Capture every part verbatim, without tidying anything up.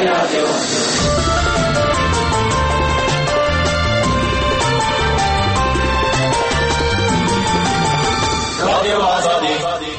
رادیو رادیو آزادی.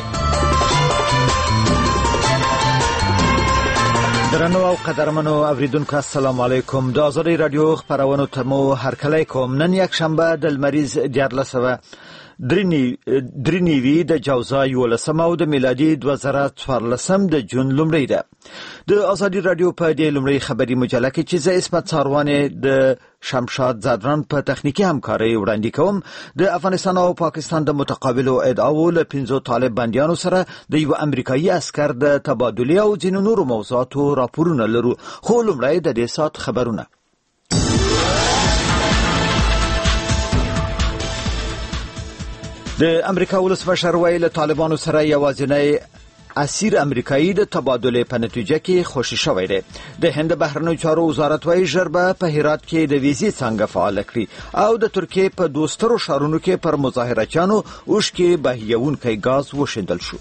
درنو او قدرمنو اوریدونکو السلام علیکم. د آزادی رادیو خبرونو ته مو هرکلی کوم. نن یک شنبه د لمریز دیارلسمه درې نیوي د جوزا یولسمه او د میلادي دوه زره څوارلسم د جون لومړۍ ده. د آزادی رادیو په دې لومړۍ خبري مجله کې چې زه اسمت ساروانې د شمشاد زادران په تخنیکی همکاري وړاندې کوم، د افغانستان او پاکستان د متقابلو ادعاو له پنځو طالب بندیانو سره د یو امریکایي عسكر د تبادلې او ځینو نورو موضوعاتو راپورونه لرو. خو لومړی د دې سات خبرونه. د امریکا ولسمشر ویل له طالبانو سره یوازینی اسیر امریکایي د تبادلې په نتیجه کې خوشی شوی دی. د هند بهرنیو چارو وزارت وايي ژر به په هرات کې د ویزې څنګه فعال کړي او د ترکیې په دوسترو ښارونو کې پر مظاهرچیانو اوښکې بهیونکی ګاز وشیندل شو.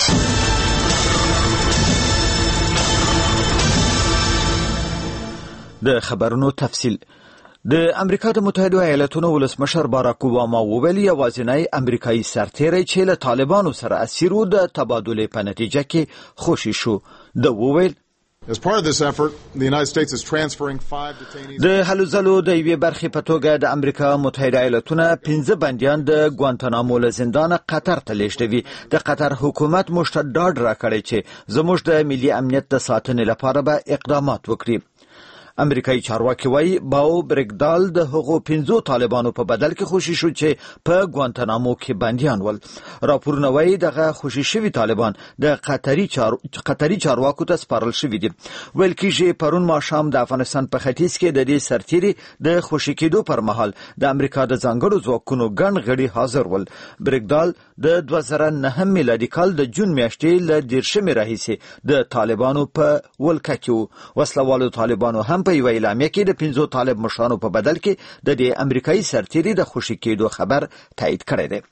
د خبرونو تفصیل. د امریکا د متحده ایالاتونو ولسمشر باراک اوباما وویل یوازینی امریکایي سرتیری چې له طالبانو سره اسیر و د تبادلې په نتیجه کې خوشی شو. د وویل As part of this effort, the United States is transferring five detainees. د هلو ځلو د یوې برخې په توګه د امریکا متحده ایالاتونو پنځه بندیان د ګوانتانامو له زندانه قطر ته لیږدوي. د قطر حکومت موږ ته ډاډ راکړی چې زموږ د ملي امنیت د ساتنې لپاره به اقدامات وکړي. امریکایي چارواکي وايي باو برګدال د هغو پنځو طالبانو په بدل کې خوشی شو چې په ګوانتانامو کې بندیان ول. راپورونه وايي دغه خوشی شوي طالبان د قطري چار... قطري چارواکو ته سپارل شوي دي. ویل کېږي پرون ماښام د افغانستان په ختیځ کې د دې سرتیري د خوشی کېدو پر مهال د امریکا د ځانګړو ځواکونو ګڼ غړي حاضر ول. برګدال د دوه زره نهه میلادي کال د جون میاشتې له دیرشمې راهیسې د طالبانو په ولکه کې و. وسلوالو طالبانو هم په یو اعلامیه کې د پنځو طالب مشرانو په بدل کې د دې امریکایي سرتیري د خوشی کېدو خبر تایید کړی دی.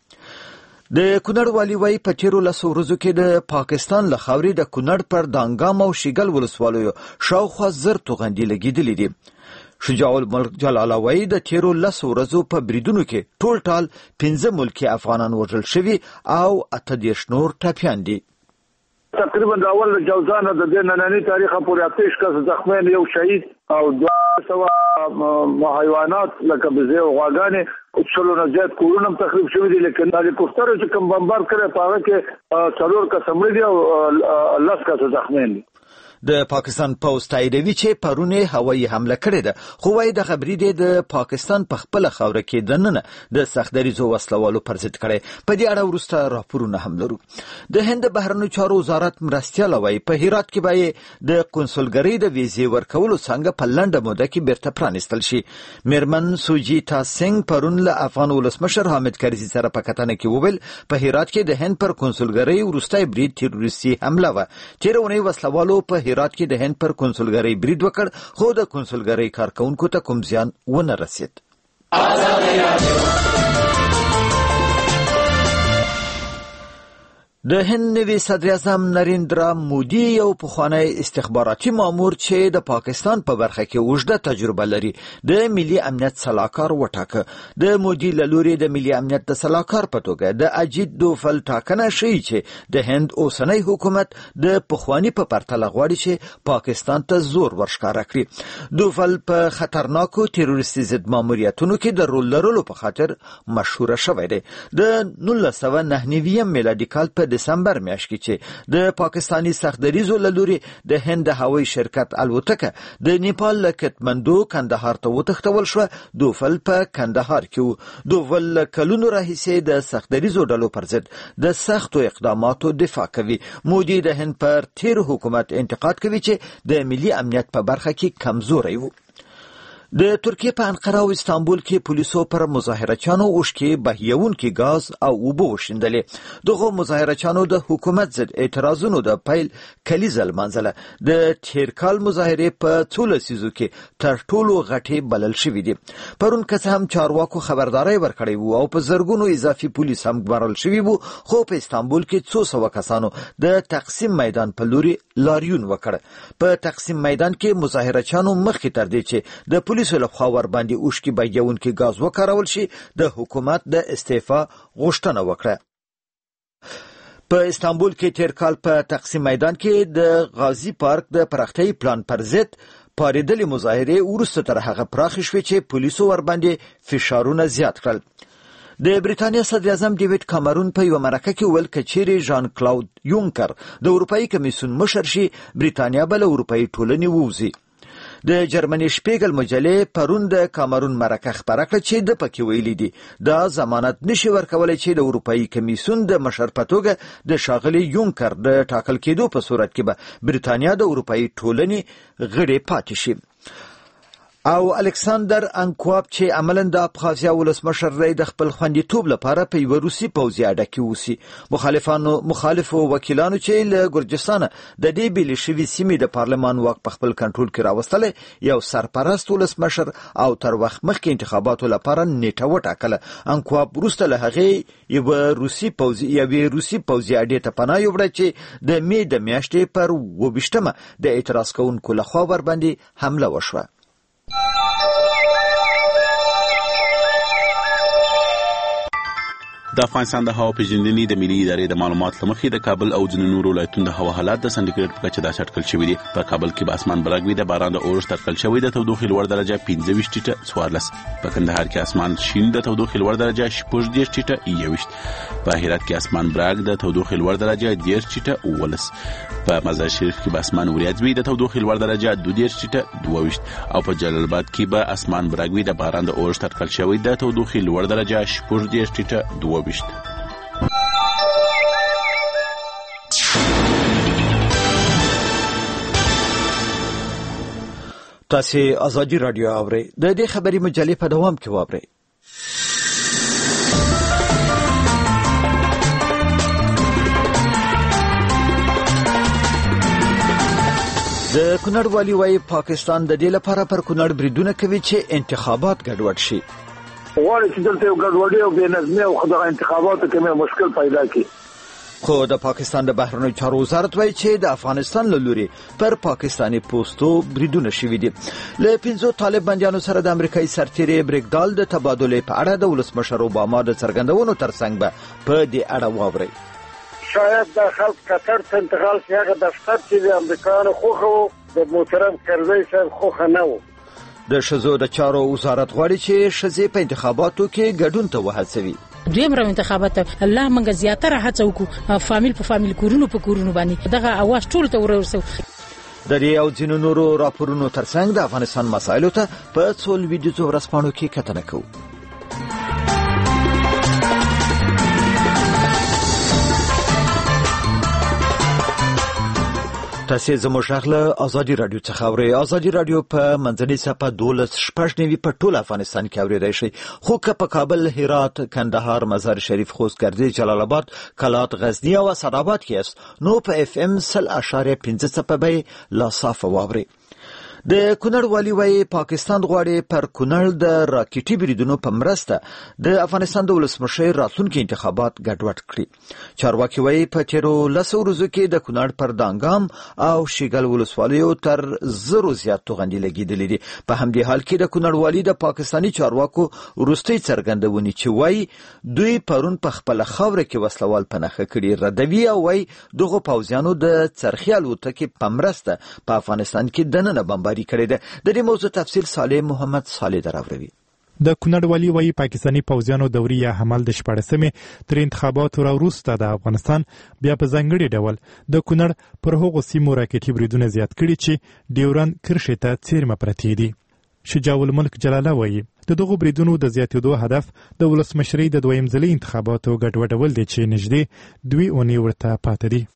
د کونړ والي وايي په تیرو لسو ورځو کې د پاکستان له خاورې د کونړ پر دانګام او شیګل ولسوالیو شاوخوا زر توغندي لګېدلې دي. شجاع الملک جلاله وايي د تیرو لسو ورځو په بریدونو کې ټول ټال پنځه ملکي افغانان وژل شوي او اته دېرش نور ټپیان دي. تقریبا د اول جوزانه د دې نننی تاریخ پورې اتش کس زخمیان یو شهید او دوه سوه حیوانات لکه بزې او غواګانې او څلور نه زیات کورونه هم تخریب شوي دي. لیکن د هلیکوپټرو چې کوم بمبار کړی په هغه کې څلور کسه مړه دي او لس کسه زخمیان دي. د پاکستان پوځ تاییدوي چې پرون هوایي حمله کړې ده، خو وايي دغه برید د پاکستان په خپله خاوره کې دننه د سختدریزو وسلوالو پر ضد کړی. په دې اړه وروسته راپورونه هم لرو. د هند بهرنیو چارو وزارت مرستیال وايي په هرات کې به د قونسلګرۍ د ویزې ورکولو څنګه په لنډه موده کې بیرته پرانیستل شي. میرمن سوجیتا سنگ پرون له افغان ولسمشر حامد کرزي سره په کتنه کې وویل په هرات کې د هند پر قونسلګرۍ وروستی برید تروریستي حمله وه. تېره اونۍ وسلوالو په هرات کې د هند پر قونسلګرۍ برید وکړ، خو د قونسلګرۍ کارکونکو ته کوم زیان ونه رسید. د هند نوي صدر اعظم نریندرا مودي یو پخوانی استخباراتي مامور چې د پاکستان په برخه کې اوږده تجربه لري د ملي امنیت سلاکار وټاکه. د مودي له لوري د ملي امنیت د سلاکار په توګه د اجیت دوفل ټاکنه شوې چې د هند اوسنی حکومت د پخوانی په پرتله غواړي چې پاکستان ته زور ورښکاره کړي. دوفل په خطرناکو تروریستي ضد ماموریتونو کې د رول لرلو په خاطر مشهوره شوی دی. د نولس سوه نهه نوي میلادي کال په دسمبر میاشت کې چې د پاکستانی سختدریزو له لوري د هند هوایي شرکت الوتکه د نیپال له کټمندو کندهار ته وتښتول شوه، دوفل په کندهار کې و. دوفل کلونو راهیسې د سختدریزو ډلو پر ضد د سختو اقداماتو دفاع کوي. مودي د هند پر تیر حکومت انتقاد کوي چې د ملي امنیت په برخه کې کمزوری و. د ترکیه په انقره او استانبول کې پولیسو پر مظاهرچیانو اوښکې بهیونکي ګاز او اوبه وشیندلې. دغه مظاهرچیانو د حکومت ضد اعتراضونو د پیل کلیزه لمانځله. د تیر کال مظاهرې په څو لسیزو کې تر ټولو غټې بلل شوې دي. پرون که څه هم چارواکو خبرداری ورکړی وو او په زرګونو اضافي پولیس هم ګمارل شوي وو، خو په استانبول کې څو سوه کسانو د تقسیم میدان په لوري لاریون وکړ. په تقسیم میدان کې مظاهرچیانو مخکې تر دې چې د پولیسو لخوا ور باندې اوښکې بهیونکي ګاز وکارول شي د حکومت د استعفا غوښتنه وکړه. په استانبول کې تیر کال په تقسیم میدان کې د غازی پارک د پراختیايي پلان پر ضد پارېدلې مظاهرې وروسته تر هغه پراخې شوې چې پولیسو ور باندې فشارونه زیات کړل. د بریتانیا صدر اعظم ډیوډ کامرون په یو مرکه کې ویل که چیرې ژان کلاود یونکر د اروپایي کمیسیون مشر شي، بریتانیا به له اروپایي ټولنې ووځي. د جرمني شپیګل مجلې پرون د کامرون مرکه خبره کړه چې د پکې ویلي دي دا ضمانت نشي ورکولای چې د اروپایي کمیسیون د مشر په توګه د ښاغلي یونکر د ټاکل کېدو په صورت کې به بریتانیا د اروپایي ټولنې غړی پاتې شي. او الکساندر انکواب چې عملاً د ابخازیا ولسمشر رئ د خپل خوندیتوب لپاره په یو روسي پوځي اډه کې اوسي. مخالفانو مخالفو وکیلانو چې له ګرجستانه د دې بیلې شوي سیمې د پارلمان واک په خپل کنټرول کې راوستلی، یو سرپرست ولسمشر او تر وخت مخکې انتخاباتو لپاره نیټه وټاکله. انکواب وروسته له هغې یوه روسي پوځي یوې روسي پوځي اډې ته پناه یووړه چې د مې د میاشتې پر اووه ویشتمه د اعتراض کوونکو لخوا ورباندې حمله وشوه. د افغانستان د هوا پیژندنې د ملي ادارې د معلوماتو له مخې د کابل او ځینو نورو ولایتونو د هوا حالات د سنټیګریډ په کچه داسې اټکل شوي دي. په کابل کې به اسمان براق وي، د باران د اورښت اټکل شوی، د تودوخې لوړ درجه پنځه ویشت ټیټه څوارلس. په کندهار کې اسمان شین، د تودوخې لوړ درجه شپږ دېرش ټیټه یوویشت. په هرات کې اسمان براق، د تودوخې لوړ درجه دېرش ټیټه اوولس. په مزار شریف کې به اسمان وریځ وي، د تودوخې لوړ درجه دوه دېرش ټیټه دوه ویشت. او په جلال آباد کې به اسمان براق وي، د باران د اورښت اټکل شوی، د تودوخې لوړ درجه شپږ دېرش ټیټه دوه ویشت. تاسې ازادي راډیو اورئ. د دې خبري مجلې په دوام کې واورئ. د کونړ والي وايي پاکستان د دې لپاره پر کونړ بریدونه کوي چې انتخابات ګډوډ شي. غواړي چې دلته یو ګډوډي او بې نظمي او خدای انتخاباتو کې مشکل پیدا کړي. خو د پاکستان د بهرنیو چارو وزارت وايي چې د افغانستان له لوري پر پاکستاني پوستو بریدونه شوي دي. له پنځو طالب بندیانو سره د امریکایي سرتیري بریکدال د تبادلې په اړه د ولسمشر اوباما د څرګندونو ترڅنګ به په دې اړه واورئ. شاید د خلک قطر ته انتقال شي، هغه دفتر چې د امریکایانو خوښه و د محترم کرزي صاحب خوښه نه و. د ښځو د چارو وزارت غواړي چې ښځې په انتخاباتو کې ګډون ته وهڅوي. دویم راو انتخابات الله منګه زیاتره هڅه وکړو فامیل په فامیل کورونو په کورونو باندې دغه اواز ټول ته ورسو. د دې او ځینو نورو راپورونو ترڅنګ د افغانستان مسایلو ته په څو ویډیو ورسپانو کې کتنه کوو. تاسې زموږ غږ له ازادي راډیو څخه اورئ. ازادي راډیو په منځنۍ صفحه دولس شپږ نوي په ټول افغانستان کې اورېدای شئ، خو که په کابل، هرات، کندهار، مزار شریف، خوست، ګردیز، جلال آباد، کلات، غزني او اسداباد کې یاست نو په اف ام سل اشاریه پنځه څپه به لا صافه واورئ. د کونړ والي وايي پاکستان غواړي پر کونړ د راکټي بریدونو په مرسته د افغانستان د ولسمشر راتلونکي انتخابات ګډوډ کړي. چارواکي وايي په تیرو لسو ورځو کې د کونړ پر دانګام او شیګل ولسوالیو تر زرو زیات توغندي لګېدلې دي. په همدې حال کې د کونړ والي د پاکستاني چارواکو وروستۍ څرګندونې چې وايي دوی پرون په خپل خاوره کې وسلوال په نښه کړي ردوي او وايي دغه پوځیانو د څرخي الوتکې په مرسته په افغانستان کې دننه بمباري کړې ده. د دې موضوع تفصیل صالح محمد صالح دراوروي. د کونړ والي وايي پاکستاني پوځیانو دوري یا حمل د شپاړسمې تر انتخاباتو وروسته د افغانستان بیا په ځانګړي ډول د کونړ پر هغو سیمو راکټي بریدونه زیات کړي چې ډیورند کرښې ته څیرمه پرتې دي. شجاع الملک جلاله وايي د دغو بریدونو د زیاتېدو هدف د ولسمشرۍ د دویم ځلي انتخاباتو ګډوډول دی چې نږدې دوی اونۍ ورته پاتې دي.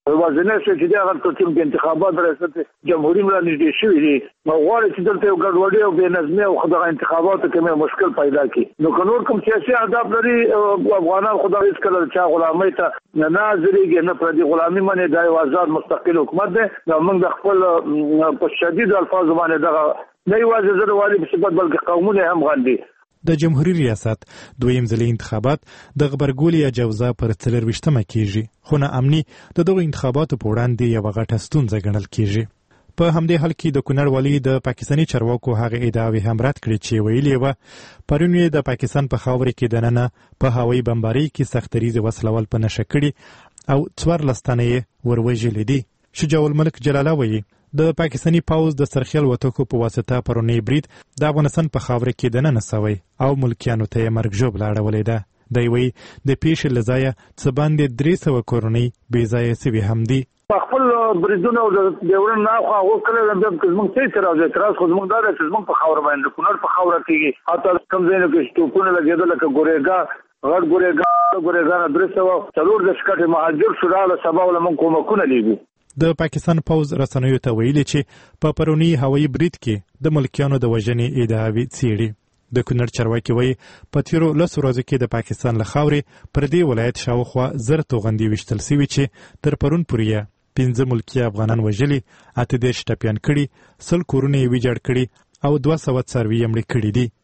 وازنه چې دا هغه ټیم انتخابات ریاست جمهوریت را نږدې شوې دي نو غواړي چې دلته یو ګډوډي او بې نظمي او خدای انتخاباتو کې مې مشکل پیدا کړي نو نور کوم سیاسي اهداف لري افغانان خدای هیڅ کله چا غلامۍ ته نه ناظرېږي نه پر دې غلامي باندې دا یو آزاد مستقل حکومت دی نو موږ د خپل په شدید الفاظ باندې دغه نه یوازې زه د والي په صفت بلکې قومونه هم غندي. د جمهوریت ریاست دویم ځلي انتخابات د غبرګولي یا جوزا پر څلرویشتمه کیږي خو نه امني د دغو انتخاباتو په وړاندې یوه غټه ستونزه ګڼل کیږي. په همدې حال کې د کونړ والي د پاکستاني چارواکو هغه ادعاوې هم رد کړې چې ویلې وه پرون یې د پاکستان په خاوره کې دننه په هوایي بمبارۍ کې سختریزې وسلوال په نښه کړي او څوارلس تنه یې وروژلي دي. شجاع الملک جلاله وایي د پاکستاني پوځ د سرخیل وتکو په واسطه پرونی برید د افغانستان په خاوره کې دننه سوی او ملکیانو ته یې مرګ ژوبله اړولې ده. دی وایي د پیښې له ځایه څه باندې درې سوه کورنۍ بې ځایه سوي هم دي. خپل بریدونه او د ډیورن نه خو هغه کله د کوم څه اعتراض اعتراض خو موږ دا چې موږ په خاور باندې کونړ په خاور کې حتی کوم ځای نه کې ټوپونه لګېدل لکه ګورېګا غړ ګورېګا ګورېګا نه درې سوه څلور د شکټ مهاجر شوراله سبا ول موږ کومکونه لیږو. د پاکستان پوځ رسنیو ته ویلي چې په پرونی هوایي برید کې د ملکیانو د وژنې ادعاوې څېړي. د کونړ چارواکي وایي په تېرو لسو ورځو کې د پاکستان له خاورې پر دې ولایت شاوخوا زر توغندي ویشتل سوي چې تر پرون پورې یې پنځه ملکي افغانان وژلي، اته دېرش ټپیان کړي، سل کورونه یې ویجاړ کړي او دوه سوه څاروي یې مړه کړي دي.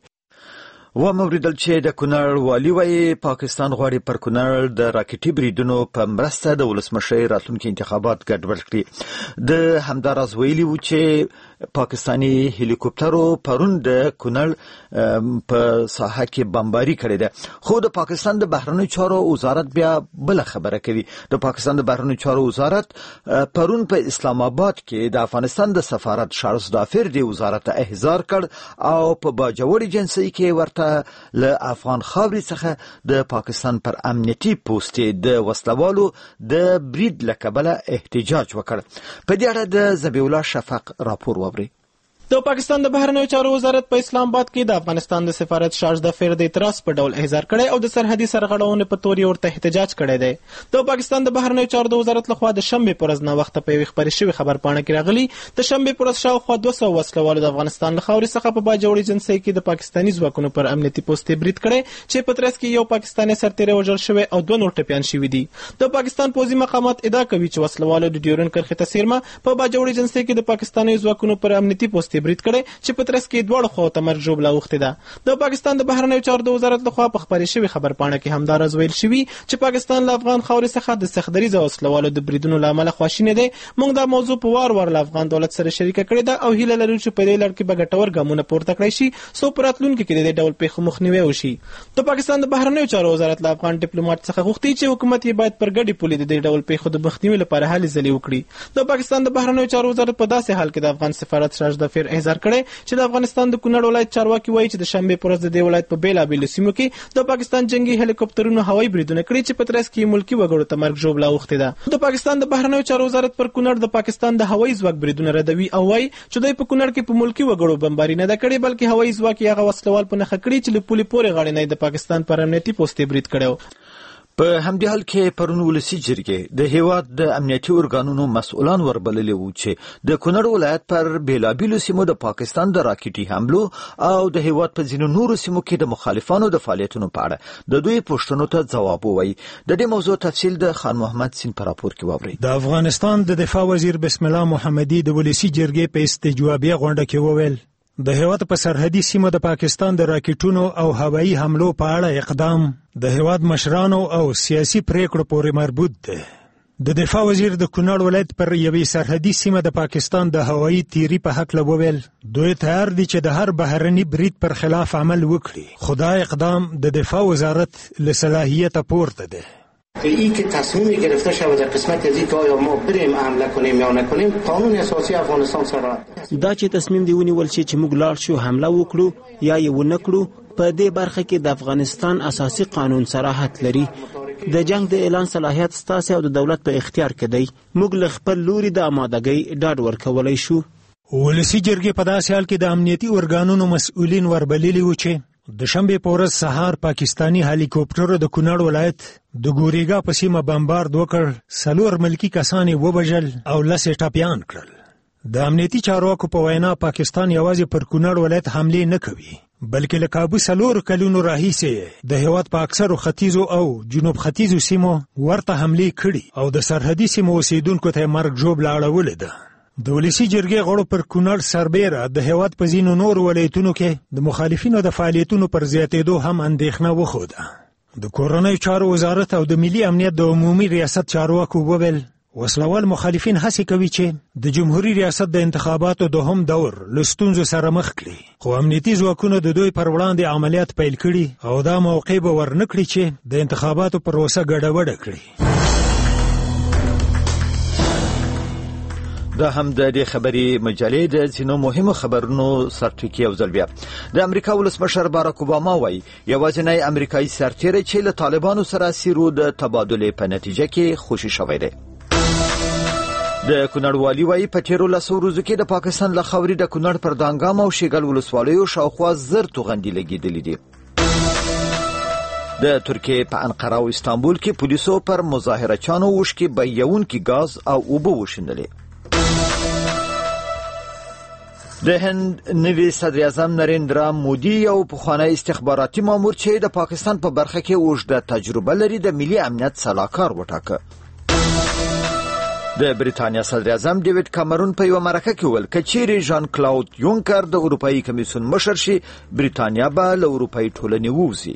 و موریدل چې د کونړ والي وایي پاکستان غواړي پر کونړ د راکټي بریدونو په مرسته د ولسمشر راتلونکي انتخابات ګډوډ کړي. د همداراز ویلي و چې پاکستاني هلیکوپټرو پرون د کونړ په ساحه کې بمباري کړې ده. خو د پاکستان د بهرنیو چارو وزارت بیا بل خبره کوي. د پاکستان د بهرنیو چارو وزارت پرون په اسلام آباد کې د افغانستان د سفارت شارلز دافر دی وزارت احضار کړ او په باجوړي جنسي کې ورته له افغان خاورې څخه د پاکستان پر امنیتي پوستې د وسلوالو د برید له کبله احتجاج وکړ. په دې اړه د ذبیح الله شفق راپور ووري. د پاکستان د بهرنیو چارو وزارت په اسلام آباد کې د افغانستان د سفارت شارلز دافر د اعتراض په ډول احضار کړی او د سرحدي سرغړونې په تور یې ورته احتجاج کړی دی. د پاکستان د بهرنیو چارو د وزارت لخوا د شنبې په ورځ ناوخته په یوې خپرې شوې خبرپاڼه کې راغلي د شنبې په ورځ شاوخوا دوه سوه وسلوالو د افغانستان له خاورې څخه په باجوړي جنسۍ کې د پاکستاني ځواکونو پر امنیتي پوستې برید کړی چې په ترڅ کې یو پاکستاني سرتیری وژل شوی او دوه نور ټپیان شوي دي. د پاکستان پوځي مقامات ادعا کوي چې وسلوالو د ډیورن کرښې ته څیرمه په باجوړي جنسۍ کې د پاکستاني ځواکونو پر امنیتي پوستې برید کړی چې په ترڅ کې دواړو خواو ته مرګ ژوبله اوښتې ده. د پاکستان د بهرنیو چارو د وزارت لخوا په خپرې شوې خبرپاڼه کې همداراز ویل شوي چې پاکستان له افغان خاورې څخه د سختدریځه وسلوالو د بریدونو له امله خواشینی دی. موږ دا موضوع په وار وار له افغان دولت سره شریکه کړې ده او هیله لرو چې په دې لړ کې به ګټور ګامونه پورته کړی شي څو په راتلونکي کې د دې ډول پیښو مخنیوی وشي. د پاکستان د بهرنیو چارو وزارت له افغان ډیپلوماټ څخه غوښتي چې حکومت یې باید پر ګډې پولې د دې ډول پیښو د مخنیوي لپاره هلې ځلې وکړي. د پاکستان د بهرنیو چارو وزارت په داسې حال کې د افغان سفارت شارلز دافر احضار کړی چې د افغانستان د کونړ ولایت چارواکي وایي چې د شنبې پر ورځ د دې ولایت په بېلابېلو سیمو کې د پاکستان جنګي هلیکوپټرونو هوایي بریدونه کړي چې په ترڅ کې ملکي وګړو ته مرګ ژوبله اوښتې ده. د پاکستان د بهرنیو چارو وزارت پر کونړ د پاکستان د هوایي ځواک بریدونه ردوي او وایي چې دوی په کونړ کې په ملکي وګړو بمباري نه ده کړې بلکې هوایي ځواک یې هغه وسلوال په نښه کړي چې له پولې پورې غاړې نه د پاکستان پر امنیتي پوستې برید کړی. په همدې حال کې پرون ولسي جرګې د هیواد د امنیتي ارګانونو مسؤلان وربللي وو چې د کونړ ولایت پر بیلابیلو سیمو د پاکستان د راکټي حملو او د هیواد په ځینو نورو سیمو کې د مخالفانو د فعالیتونو په اړه د دوی پوښتنو ته ځواب ووایي. د دې موضوع تفصیل د خان محمد سین په راپور کې واورئ. د افغانستان د دفاع وزیر بسم الله محمدي د ولسي جرګې په استجوابیه غونډه کې وویل د هیواد په سرحدي سیمو د پاکستان د راکټونو او هوایي حملو په اړه اقدام د هیواد مشرانو او سیاسي پریکړو پورې مربوط دی. د دفاع وزیر د کونړ ولایت پر یوې سرحدي سیمه د پاکستان د هوایي تیری په هکله وویل دوی تیار دي چې د هر بهرني برید پر خلاف عمل وکړي خو دا اقدام د دفاع وزارت له صلاحیته پورته دی. این که تصمیمی گرفته شود در قسمت از اینکه آیا ما بریم حمله کنیم یا نکنیم قانون اساسی افغانستان سره دا چې تصمیم دی ونیول شي چې موږ لاړ شو حمله وکړو یا یې ونه کړو په دې برخه کې د افغانستان اساسي قانون صراحت لري. د جنگ د اعلان صلاحیت ستاسو او د دولت په اختیار کې دی. موږ له خپل لوري د آمادګۍ ډاډ ورکولای شو. ولسي جرګې په داسې حال کې د امنیتي ارګانونو مسؤلین وربللي وو چې د شنبه په ورځ سهار پاکستانی هلیکوپټر د کونړ ولایت د ګوریګا په سیمه بمبارد وکړ. څلور ملکی کسان یې وبجل او لس یې ټپیان کړل. د امنیتي چارواکو په وینا پاکستان یوازې پر کونړ ولایت حمله نه کوي بلکې له کابو څلور کلونو راهیسې د هیواد په اکثرو ختیځو او جنوب ختیځو سیمو ورته حملې کړي او د سرحدي سیمو اوسیدونکو ته مرګ ژوبله اړولې ده. د ولسی جرګې غړو پر کونړ سربیره د هیواد په ځینو نور ولایتونو کې د مخالفینو د فعالیتونو پر زیاتېدو هم اندېښنه وښوده. د کورنیو چارو وزارت او د ملي امنیت د عمومي ریاست چارواکو وویل وسلوال مخالفین هڅې کوي چې د جمهوریت ریاست د انتخاباتو دوهم دور له ستونزو سره مخ کړي، خو امنیتي ځواکونو د دوی پر وړاندې عملیات پیل کړي او دا موقع به ورنکړي چې د انتخاباتو پروسه ګډوډه کړي. دا هم د دې خبري مجلې د ځینو مهمو خبرونو سرټکی او ځل بیا. د امریکا ولسمشر باراک اوباما وایي یوازینی امریکایي سرتیری چې له طالبانو سره سیرو د تبادلې په نتیجه کې خوشي شوی دی. د کونړ والي وایي په تیرو لسو ورځو کې د پاکستان له خاورې د کونړ پر دانګام او شیګل ولسوالیو شاوخوا زر توغندي لګېدلې دي. د ترکیې په انقره او استانبول کې پولیسو پر مظاهرچیانو وشکې بیونکي غاز او اوبه وشیندلې. د هند نوی صدر اعظم نریندرا مودي یو پخوانی استخباراتي مامور چې د پاکستان په برخه کې اوږده تجربه لري د ملي امنیت سلاکار وټاکه. د بریتانیا صدر اعظم ډیوډ کامرون په یو مرکه کې ویل کچېری ژان کلاود یونکر د اروپאי کمیسیون مشر شي بریتانیا به له اروپאי ټولنې ووځي.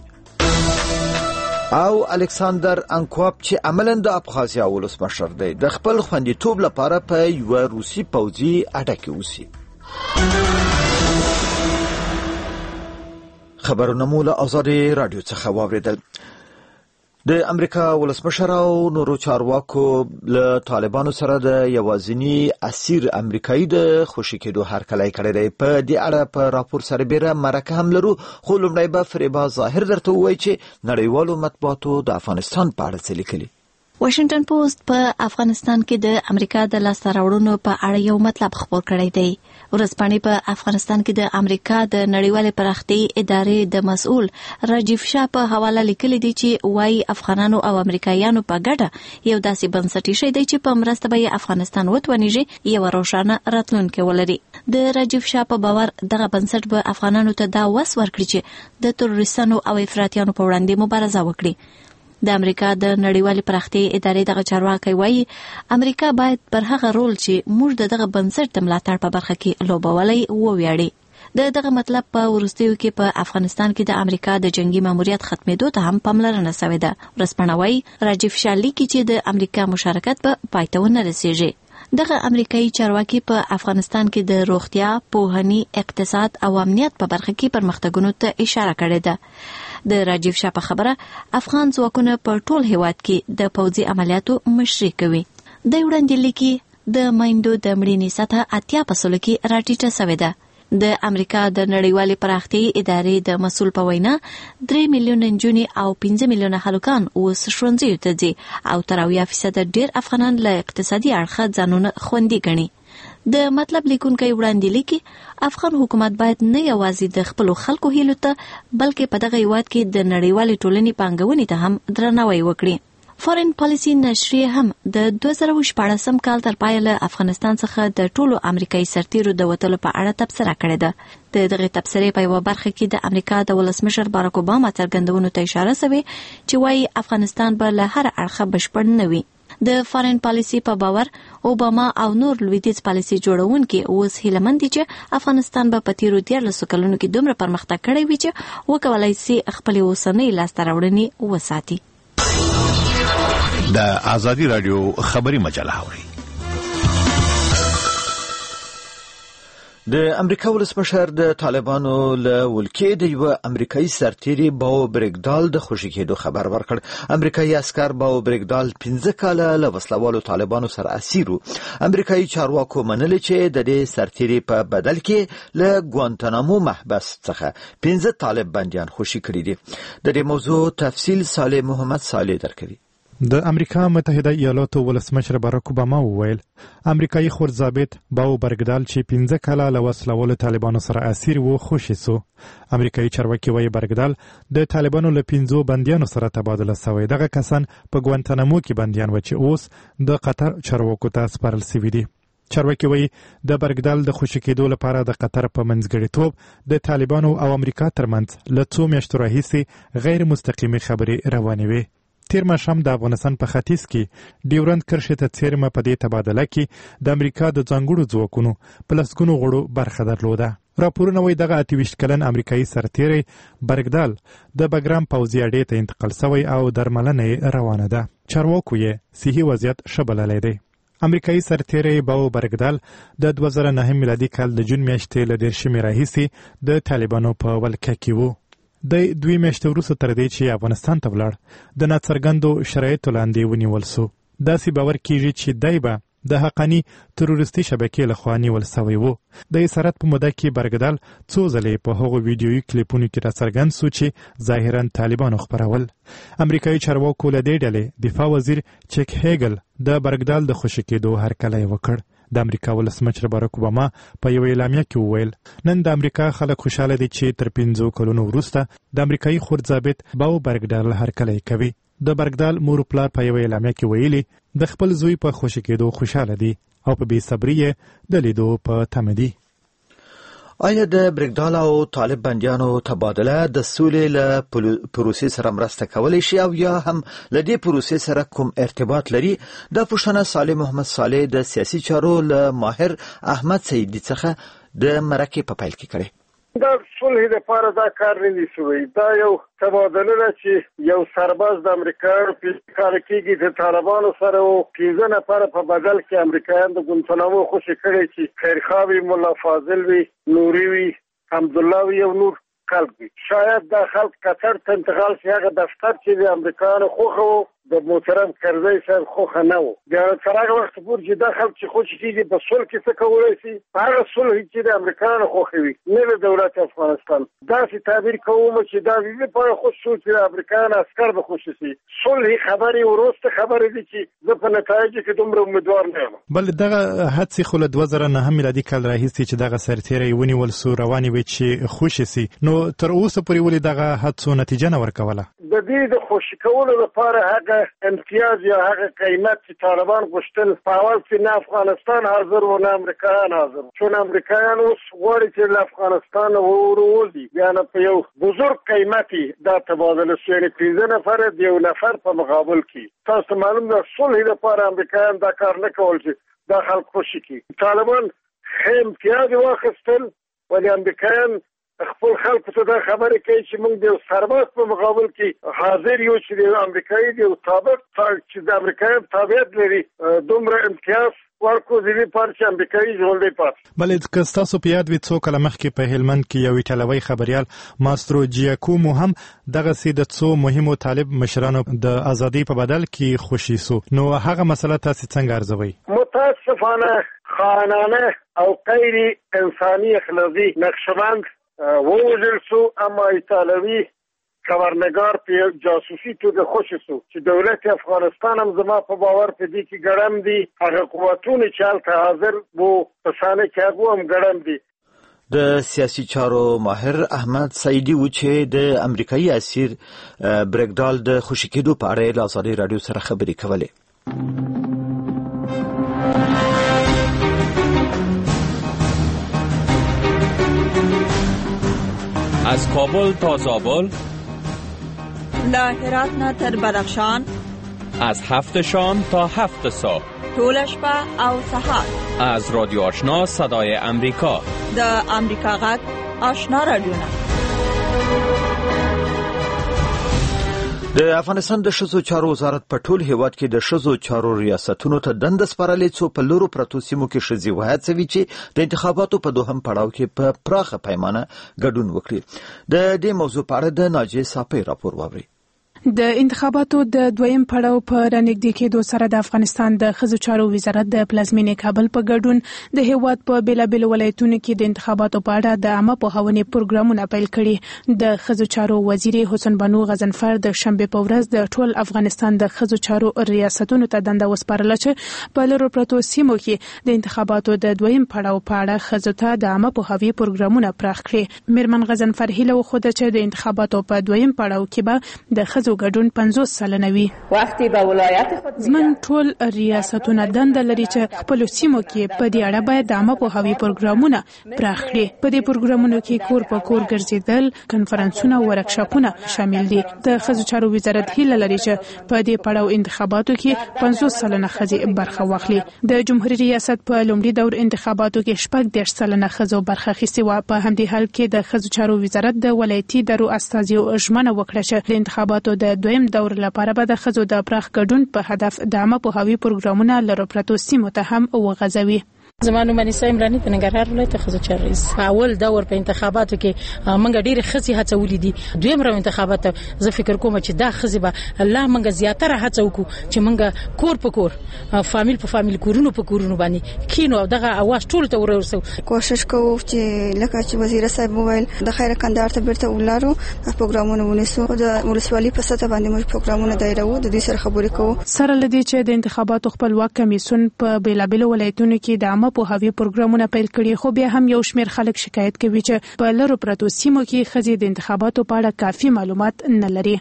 او الکساندر انکواب چې عملاً د ابخازیا ولسمشر دی د خپل خوندیتوب لپاره په یو روسي پوځي اډه کې اوسي. خبرونه مو له آزادي رادیو څخه واوریدل. د امریکا ولسمشر او نورو چارواکو له طالبانو سره د یوازینی اسیر امریکایي د خوشي کېدو هرکلی کړی دی. په دې اړه په راپور سربیره مرکه هم لرو، خو لومړی به فریبا ظاهر درته ووایي چې نړیوالو مطبوعاتو د افغانستان په اړه څه لیکلي. واشنگټن پوسټ په افغانستان کې د امریکا د لاسته راوړنو په اړه یو مطلب خبر کړی دی. ورځپاڼې په افغانستان کې د امریکا د نړیوالې پراختیايي ادارې د مسؤل راجیف شاه په حواله لیکلي دي چې وايي افغانانو او امریکایانو په ګډه یو داسې بنسټي شی دی چې په مرسته به افغانستان وتونیږي یو روښانه راتلونکې ولري. د راجیف شاه په باور دغه بنسټ به افغانانو ته دا وس ورکړي چې د تروریستانو او افراطیانو په وړاندې مبارزه وکړي. د امریکا د نړیوالې پراختیايي ادارې دغه چارواکي وایي امریکا باید پر هغه رول چې موږ دغه بنسټ د ملاتړ په برخه کې لوبولی وویاړي. د دغه مطلب په ورستیو کې په افغانستان کې د امریکا د جنگي ماموریت ختمېدو ته هم پاملرنه شوې ده. ورځپاڼه وایي راجیف شاه لیکي چې د امریکا مشارکت به پای ته ونه رسیږي. دغه امریکایي چارواکي په افغانستان کې د روغتیا، پوهنې، اقتصاد او امنیت په برخه کې پرمختګونو ته اشاره کړې ده. د راجیف شاه په خبره افغان ځواکونه په ټول هیواد کې د پوځي عملیاتو مشري کوي. د وړاندې لیکي د مایندو د مړینې سطح اتیا په سلو کې راټیټه شوې ده. د امریکا د نړیوالې پراختیايي ادارې د مسؤل په وینا درې میلیونه نجونې او پنځه میلیونه هلکان اوس ښوونځیو ته ځي او تر اویا فیصده ډېر افغانان له اقتصادي اړخه ځانونه خوندي ګڼي. د مطلب لیکونکی وړاندې لیکي افغان حکومت باید نه یوازې د خپلو خلکو هیلو ته بلکې په دغه هیواد کې د نړیوالې ټولنې پانګونې ته هم درناوی وکړي. فارن پالیسي نشریه هم د دوه زره شپاړسم کال تر پایه له افغانستان څخه د ټولو امریکایي سرتیرو د وتلو په اړه تبصره کړې ده. د دغه تبصرې په یوه برخه کې د امریکا د ولسمشر باراک اوباما څرګندونو ته اشاره شوې چې وايي افغانستان به له هر اړخه بشپړ نه وي. د فارن پالیسي په باور اوباما او نور لویدیځ پالیسي جوړونکي اوس هیلمن دي چې افغانستان به په تیرو دیارلسو کلونو کې دومره پرمختګ کړی وي چې وکولای شي خپل اوسنۍ لاسته راوړنې وساتي. د آزادي رادیو خبري مجله اوري. د امریکا ولسمشر د طالبانو له ولکې د یو امریکایي سرتیري باو بریګدال د خوشي کېدو خبر ورکړ. امریکایي عسكر باو بریګدال پنځه کاله له وسلوالو طالبانو سره اسیرو. امریکایي چارواکو منل چې د دې سرتیري په بدل کې له ګوانتانامو محبس څخه پنځه طالب بنديان خوشي کړي دي. د دې موضوع تفصیل صالح محمد صالح درکوي. د امریکا متحده ایالاتو ولسمشر باراک اوباما وویل امریکایي خورضابط باو برګدال چې پنځه کاله له وسلوالو طالبانو سره اسیر و خوشي سو. امریکایي چارواکي وایي برګدال د طالبانو له پنځو بندیانو سره تبادله شوی. دغه کسان په ګوانتانامو کې بندیان و چې اوس د قطر چارواکو ته سپارل شوي دي. چارواکي وایي د برګدال د خوشي کېدو لپاره د قطر په منځګړیتوب د طالبانو او امریکا ترمنځ له څو میاشتو راهیسې غیر مستقیمې خبرې روانې وې. تیر ماښام د افغانستان په ختیځ کې ډیورند کرښې ته څیرمه په دې تبادله کې د امریکا د ځانګړو ځواکونو په لسګونو غړو برخه درلوده. راپورونه وایي دغه اته ویشت کلن امریکایي سرتیری برګدال د بګرام پوځي اډې ته انتقال شوی او درملنه یې روانه ده. چارواکو یې صحي وضعیت ښه بللی دی. امریکایي سرتیری باو برګدال د دوه زره نهم میلادي کال د جون میاشتې له دېرشمې راهیسې د طالبانو په ولکه کې و. د دوی میاشتې وروسته تر دې چې افغانستان ته ولاړ د ناڅرګندو شرایطو لاندې ونیول سو. داسې باور کیږي چې دی به د حقاني تروریستي شبکې لخوا نیول سوی و. د اسارت په موده کې برګدال څو ځلې په هغو ویډیویي کلیپونو کې راڅرګند سو چې ظاهرا طالبانو خپرول. امریکایي چارواکو له دې ډلې دفاع وزیر چک هیګل د برګدال د خوشي کېدو هرکلی وکړ. د امریکا ولسمشر باراک اوباما په یو اعلامیه کې وویل نن د امریکا خلک خوشاله دي چې تر پنځو کلونو وروسته د امریکایي خورضابط باو برګدال هرکلی کوي. د برګدال مور پلار په یو اعلامیه کې ویلي د خپل زوی په خوشي کېدو خوشاله دي او په بې صبري یې د لیدو په تمه دي. آیا د برګدال او طالب بندیانو تبادله د سولې له پروسې سره مرسته کولی شي او یا هم له دې پروسې سره کوم ارتباط لري؟ دا پوښتنه صالح محمد صالح د سیاسي چارو له ماهر احمد سیدي څخه د مرکې په پیل کې کړی. دا صلح لپاره دا کار نه دی شوی. دا یو تبادله ده چې یو سرباز د امریکایانو په کار کېږي د طالبانو سره او پنځه نفره په بدل کې امریکایان د ګوانتانامو خوشي کړي چې خیرخوا وي، ملا فاضل وي، نوري وي، حمدالله وي او نور خلک وي. شاید دا خلک قطر ته انتقال شي. هغه دفتر چې د امریکایانو خوښه و د محترم کرزی صاحب خوښه نه و. بیا تر هغه وخت پورې چې دا خلک چې خوشي کېږي په صلح کې څه کولی شي، په هغه صلح چې د امریکایانو خوښه وي، نه د دولت افغانستان. داسې تعبیر کوم چې دا ویلې په خوش شو چې د امریکایانو عسکر به خوشي شي. صلح خبرې وروسته خبرې دي چې زه په نتایجو کې دومره امیدوار نه یم. بل دغه هڅې خو له دوه زره نهم میلادي کال راهیسې چې دغه سرتیری ونیول سو روانې وې چې خوشي سي، نو تر اوسه پورې ولې دغه هڅو نتیجه نه ورکوله؟ د دې د خوشي کولو لپاره هغه امتیاز یا هغه قیمت چې طالبان غوښتل په اول کې نه افغانستان حاضر و نه امریکایان حاضر، چون امریکایان اوس غواړي چې له افغانستان ووځي. بیا نه په یو بزرګ قیمتي دا تبادله شوې، یعنې پنځه نفره د یو نفر په مقابل کې. تاسو معلوم ده صلح لپاره امریکایان دا کار نه کول چې دا خلک خوشي کړي. طالبان ښه امتیاز واخیستل ولې امریکایان خپل خلکو ته دا خبرې کوي چې موږ د یو سرباز په مقابل کې حاضر یو چې د امریکایي د یو تابع چې د امریکایي تابعیت لري دومره امتیاز ورکو د دې لپاره چې امریکایي ژوندی پاتې. بلې که ستاسو په یاد وي څو کاله مخکې په هلمند کې یو ایټالوي خبریال ماسترو جیاکومو هم دغسې د څو مهمو طالب مشرانو د ازادۍ په بدل کې خوشي سو. نو هغه مسله تاسې څنګه ارزوئ؟ متاسفانه خائنانه او غیر انساني اخلاقي نقشبند ووژل سو، اما ایتالوي خبرنگار په جاسوسي توګه خوشي سو چې دولت افغانستان هم زما په باور په دې کې ګړم دي. هغه قوتونه چې هلته حاضر وو په سانه کې هغه هم ګړم دي. د سیاسي چارو ماهر احمد سیدي و چې د امریکایي اسیر برګدال د خوشي کېدو په اړه له ازادي رادیو سره خبرې کولې. از کابل تا زابل، له هرات نه تر بدخشان، از هفت شام تا هفت صبح، ټول شپه او سهار. از رادیو آشنا صدای امریکا، د امریکا غږ آشنا رادیو. د افغانستان د ښځو چارو وزارت په ټول هیواد کې د ښځو چارو ریاستونو ته دنده سپارلې څو په لورو پرتو سیمو کې ښځې وهڅوي چې د انتخاباتو په دوهم پړاو کې په پراخه پیمانه ګډون وکړي. د دې موضوع په اړه د ناجیې صافۍ راپور واورئ. د انتخاباتو د دویم پړاو په رانږدې کېدو سره د افغانستان د ښځو چارو وزارت د پلازمېنې کابل په ګډون د هېواد په بېلابېلو ولایتونو کې د انتخاباتو په اړه د عامه پوهاونې پروګرامونه پیل کړي. د ښځو چارو وزیر حسن بانو غضنفر د شنبې په ورځ د ټول افغانستان د ښځو چارو ریاستونو ته دنده وسپارله چې په لرو پرتو سیمو کې د انتخاباتو د دویم پړاو په اړه ښځو ته د عامه پوهاوي پروګرامونه پراخ کړي. میرمن غضنفر هیله وښوده چې د انتخاباتو په دویم پړاو کې به د ښځو ګډون پنځوس سلنه وي. وختي به ولایت خود زمن ټول ریاستونه دنده لري چې خپل سیمو کې په دې اړه باید د عامه پوهاوي پروګرامونه پراخ کړي. په دې پروګرامونو کې کور په کور ګرځیدل، کنفرانسونه او ورکشاپونه شامل دي. د ښځو چارو وزارت هیله لري چې په دې پړاو انتخاباتو کې پنځوس سلنه ښځې برخه واخلي. د جمهوریت ریاست په لومړي دور انتخاباتو کې شپږ دېرش سلنه ښځو برخه اخیستې وه. په همدې حال کې د ښځو چارو وزارت د ولایتي ادارو استازیو ژمنه وکړه چې د انتخاباتو د دویم دور لپاره به د ښځو د پراخ ګډون په هدف د عامه پوهاوي پروګرامونه لرو پرتو سیمو ته هم وغځوي. زمانو منیسا عمرانی په ننګرهار ولایت ښځو چارو رئیس. اول دور په انتخاباتو کې موږ ډېر ښځې هڅولې دي. دویم راو انتخابات زه فکر کوم چې دا ښځې به الله موږ زیاتره هڅه وکړو چې موږ کور په کور فامیل په فامیل کورونو په کورونو باندې کینو او دغه اواز ټول ته ورسو. کوشش کوو چې لکه چې وزیر صاحب موبایل د خیر کندهار ته بیرته ولارو پروګرامونه ونیسو. د ولسوالۍ په سطح باندې موږ پروګرامونه دایرو د دې سره خبرې کوو. سره لدی چې د انتخاباتو خپلواک کمیسیون په بیلابېلو ولایتونو کې د عامه پوهاوي پروګرامونه پیل کړي، خو بیا هم یو شمېر خلک شکایت کوي چې په لرو پرتو سیمو کې ښځې د انتخاباتو په اړه کافي معلومات نه لري.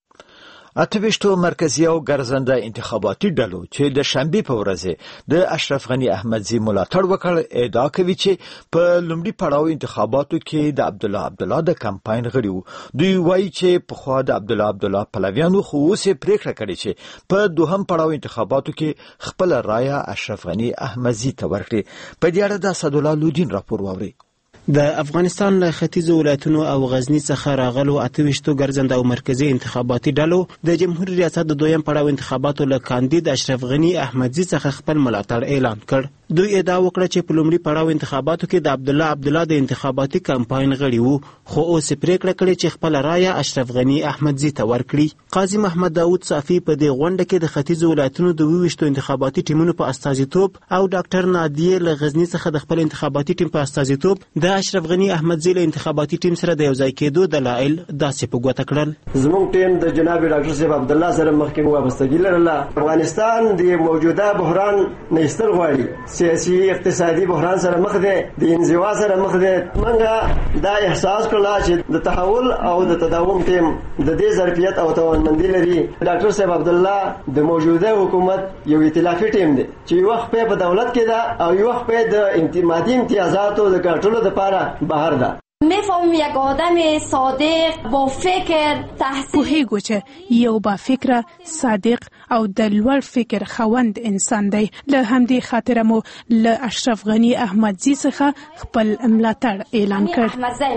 اتویشتو مرکزی او ګرځنده انتخاباتي ډلو چې د شنبې په ورځ د اشرف غنی احمدزي ملاتړ وکړ ادعا کوي چې په لومړي پړاو انتخاباتو کې د عبد الله عبد الله د کمپاین غړي وو. دوی وایي چې په خوا د عبد الله عبد الله پلویانو خو اوس پریکړه کړې چې په دوهم پړاو انتخاباتو کې خپل رایه اشرف غنی احمدزي ته ورکړي. په دې اړه د اسدالله لودین راپور واوري. د افغانستان له ختیځو ولایتونو او غزنی څخه راغلو اتويشتو ګرځنده او مرکزی انتخاباتي ډلو د جمهوریت ریاست د دویم پړاو انتخاباتو له کاندید اشرف غنی احمدزي څخه خپل ملاتړ اعلان کړ. دوی ادعا وکړه چې په لومړي پړاو انتخاباتو کې د عبد الله عبد الله د انتخاباتي کمپاین غړي وو، خو اوس پریکړه کړې چې خپل رایه اشرف غنی احمدزي ته ورکړي. قاضي محمد داوود صافي په دې غونډه کې د ختیځو ولایتونو د ویشتو انتخاباتي ټیمونو په استازیتوب او ډاکټر نادیه له غزنی څخه د خپل انتخاباتي ټیم په استازیتوب د اشرف غنی احمدزي له انتخاباتي ټیم سره د یوځای کېدو دلایل داسې په ګوته کړل. زموږ ټیم د جناب ډاکټر صاحب عبد الله سره مخکې وابستګي لرله. افغانستان د موجوده بحران نه ایستل غواړي، سیاسي اقتصادي بحران سره مخ دی، د انزوا سره مخ دی. موږ دا احساس کړل چې د تحول او د تداوم ټیم د دې ظرفیت او توانمندي لري. ډاکټر صاحب عبد الله د موجوده حکومت یو ائتلافي ټیم دی چې یو وخت په دولت کې ده او یو وخت په د انتمادي امتیازاتو د ګټلو لپاره بهر ده. میفهمم یک آدم صادق با فکر تحصیل پوهیږو چې یو با فکر صادق او د لوړ فکر خوند انسان دی. له همدې خاطر مو له اشرف غنی احمدزي څخه خپل ملاتړ اعلان کړ.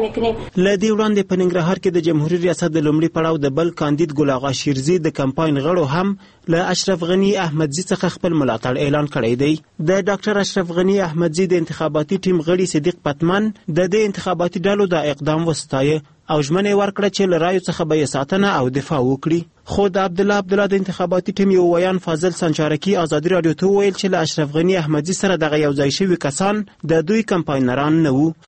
له دې وړاندې په ننګرهار کې د جمهوریت ریاست د لومړي پړاو د بل کاندید ګل اغا شیرزي د کمپاین غړو هم له اشرف غنی احمدزي څخه خپل ملاتړ اعلان کړی دی. د ډاکټر اشرف غنی احمدزي د انتخاباتي ټیم غړي صدیق پتمن د دې انتخاباتي ډلو د اقدام وستایه او ژمنه ورکړه چې له رایو څخه به ساتنه او دفاع وکړي. خو د عبد الله عبد الله د انتخاباتي ټیم یو ویان فاضل سنچارکی ازادي رادیو ته ویل چې له اشرف غنی احمدزي سره دغه یوځای شوي کسان د دوی کمپاینران نه وو.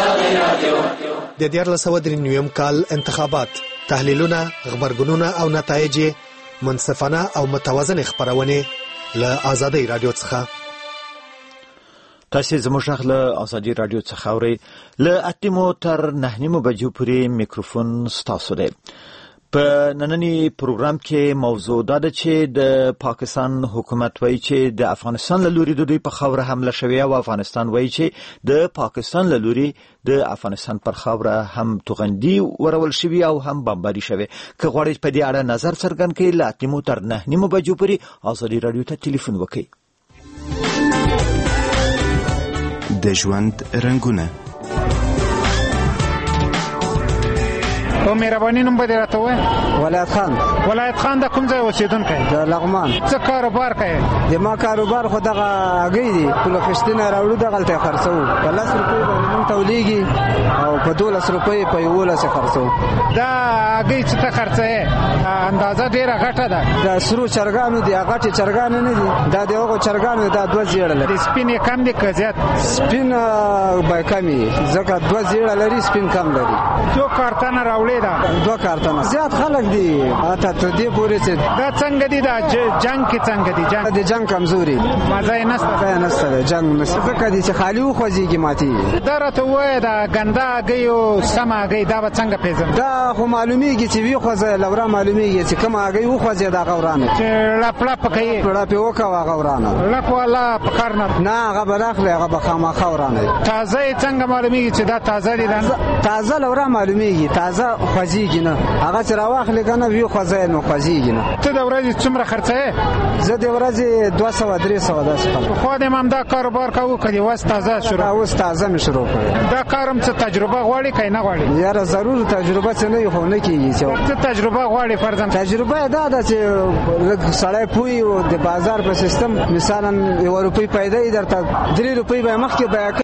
د دیارلس سوه درې نویم کال انتخابات، تحلیلونه، خبرګونونه او نتایج منصفانه او متوازن خبرونه له ازادي رادیو څخه. تاسو زموږ غږ له ازادي رادیو څخه اورئ. له اتمو تر نه نیمو بجو پورې میکروفون ستاسو دی. په نننی پروګرام کې موضوع دا ده چې د پاکستان حکومت وایي چې د افغانستان له لوري د دوی په خاوره حمله شوې او افغانستان وایي چې د پاکستان له لوري د افغانستان پر خاوره هم توغندي ورول شوي او هم بمباري شوي. که غواړئ په دې اړه نظر څرګند کړئ له اتمو تر نه نیمو بجو پورې ازادي رادیو ته ټلیفون وکړئ. د ژوند رنګونه او مهرباني نوم به راته وای. ولایت خان. ولایت خان د کوم ځای اوسیدونکی؟ د لغمان. څه کاروبار کوي؟ د ما کاروبار خو دغه اگې دي پلو خشتنه راوړو دغه ته خرڅو په لاس روپۍ باندې مونږ تولیږي او په دولس روپۍ په یولس خرڅو. دا اگې چې ته خرڅې اندازه ډیره غټه ده. د سرو چرګانو دی هغه چې چرګان نه دي دا دغه چرګانو دا دوه زیړه لري. سپین کم دي که زیات؟ سپین به کمی ځکه دوه زیړه لري سپین کم لري. څو کارتنه راوړې ده؟ دوه کارتنه. زیات خلک دي اته تر دې پورې چې دا څنګه دي دا جنگ کې څنګه دي؟ جنگ د جنگ کمزوري مزه یې نشته. مزه یې نشته جنگ نشته ځکه دي چې خالی وخوځيږي ماتي. دا راته وای دا ګنده اگې سم اگې دا به څنګه پیژنم؟ دا خو معلومیږي چې وی خوځه لورا معلومیږي چې کوم اگې وخوځي دا غورانه چې لپ لپ کوي لپ وکوا غورانه لپ والا پکارنه نه هغه بلاخله هغه بخامه خورانه. تازه څنګه معلومیږي چې دا تازه دي؟ تازه لورا معلومیږي تازه خوځيږي نه هغه چې راواخلې کنه وی خوځي نو خوځيږي نه. ته د ورځې څومره خرڅې؟ زه د ورځې دوه سوه درې سوه داسې خلک. خو دې هم دا کاروبار کوو که دې اوس تازه شروع؟ اوس تازه مې شروع کړی. دا کار هم څه تجربه غواړي که نه غواړي؟ یاره ضرور تجربه چې نه وي خو نه کېږي. څه تجربه غواړي فرضاً؟ تجربه دا ده چې لږ سړی پوهي د بازار په سیستم مثلا یوه روپۍ پیدا یي درته درې روپۍ به یې مخکې بیه